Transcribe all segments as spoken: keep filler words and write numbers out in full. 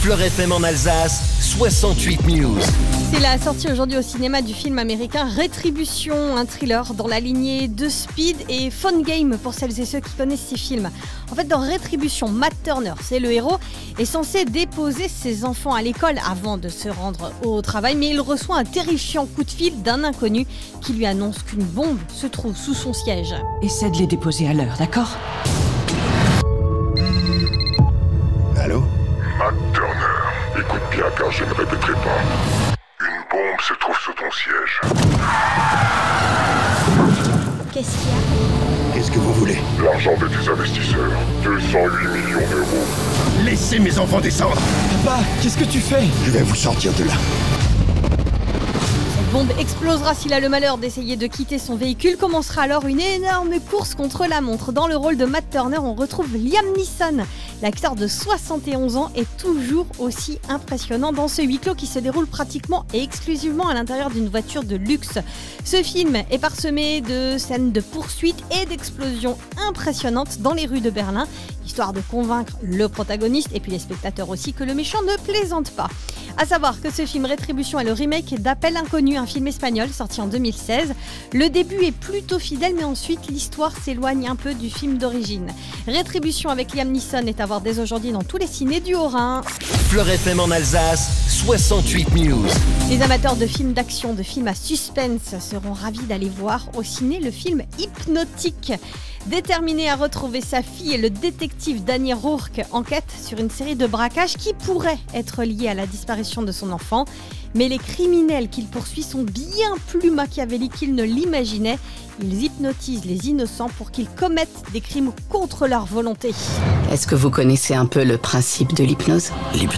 Fleur F M en Alsace, soixante-huit News. C'est la sortie aujourd'hui au cinéma du film américain Rétribution, un thriller dans la lignée de Speed et Phone Game pour celles et ceux qui connaissent ces films. En fait, dans Rétribution, Matt Turner, c'est le héros, est censé déposer ses enfants à l'école avant de se rendre au travail, mais il reçoit un terrifiant coup de fil d'un inconnu qui lui annonce qu'une bombe se trouve sous son siège. Essaie de les déposer à l'heure, d'accord ? Allô ? Matt Turner, écoute bien car je ne répéterai pas. Une bombe se trouve sous ton siège. Qu'est-ce qu'il y a ? Qu'est-ce que vous voulez ? L'argent de tes investisseurs, deux cent huit millions d'euros. Laissez mes enfants descendre ! Papa, qu'est-ce que tu fais ? Je vais vous sortir de là. Cette bombe explosera s'il a le malheur d'essayer de quitter son véhicule. Commencera alors une énorme course contre la montre. Dans le rôle de Matt Turner, on retrouve Liam Neeson. L'acteur de soixante et onze ans est toujours aussi impressionnant dans ce huis clos qui se déroule pratiquement et exclusivement à l'intérieur d'une voiture de luxe. Ce film est parsemé de scènes de poursuites et d'explosions impressionnantes dans les rues de Berlin, histoire de convaincre le protagoniste et puis les spectateurs aussi que le méchant ne plaisante pas. À savoir que ce film Rétribution est le remake d'Appel Inconnu, un film espagnol sorti en deux mille seize. Le début est plutôt fidèle, mais ensuite l'histoire s'éloigne un peu du film d'origine. Rétribution avec Liam Neeson est à voir dès aujourd'hui dans tous les cinés du Haut-Rhin. Fleur F M en Alsace, soixante-huit News. Les amateurs de films d'action, de films à suspense seront ravis d'aller voir au ciné le film Hypnotique. Déterminé à retrouver sa fille, le détective Danny Rourke enquête sur une série de braquages qui pourraient être liés à la disparition de son enfant. Mais les criminels qu'il poursuit sont bien plus machiavéliques qu'il ne l'imaginait. Ils hypnotisent les innocents pour qu'ils commettent des crimes contre leur volonté. Est-ce que vous connaissez un peu le principe de l'hypnose ? L'hypnose ?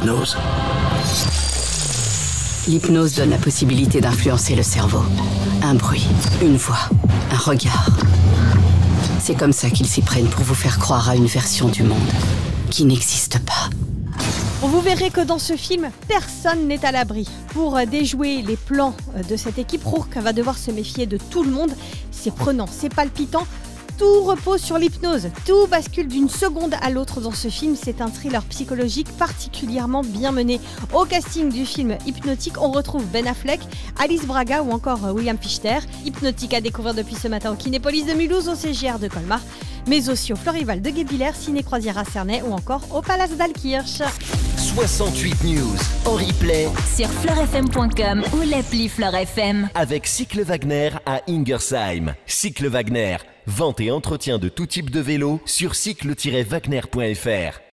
L'hypnose donne la possibilité d'influencer le cerveau. Un bruit, une voix, un regard. C'est comme ça qu'ils s'y prennent pour vous faire croire à une version du monde qui n'existe pas. Vous verrez que dans ce film, personne n'est à l'abri. Pour déjouer les plans de cette équipe, Rourke va devoir se méfier de tout le monde. C'est prenant, c'est palpitant. Tout repose sur l'hypnose. Tout bascule d'une seconde à l'autre dans ce film. C'est un thriller psychologique particulièrement bien mené. Au casting du film Hypnotique, on retrouve Ben Affleck, Alice Braga ou encore William Fichtner. Hypnotique à découvrir depuis ce matin au Kinépolis de Mulhouse, au C G R de Colmar, mais aussi au Florival de Guebwiller, Ciné Croisière à Cernay ou encore au Palace d'Altkirch. soixante-huit News en replay sur fleur f m point com ou l'appli Fleur F M. avec Cycle Wagner à Ingersheim. Cycle Wagner, vente et entretien de tout type de vélo sur cycle tiret wagner point f r.